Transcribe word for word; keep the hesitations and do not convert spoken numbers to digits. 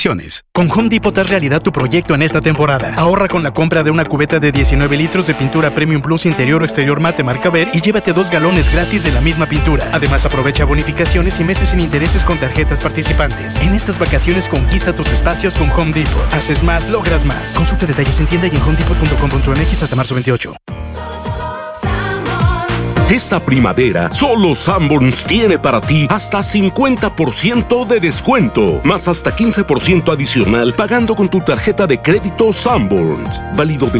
Con Home Depot haz realidad tu proyecto en esta temporada. Ahorra con la compra de una cubeta de diecinueve litros de pintura Premium Plus interior o exterior mate marca Ver y llévate dos galones gratis de la misma pintura. Además, aprovecha bonificaciones y meses sin intereses con tarjetas participantes. En estas vacaciones conquista tus espacios con Home Depot. Haces más, logras más. Consulta detalles en tienda y en home depot punto com punto m x hasta marzo veintiocho. Esta primavera, solo Sanborns tiene para ti hasta cincuenta por ciento de descuento, más hasta quince por ciento adicional pagando con tu tarjeta de crédito Sanborns. Válido del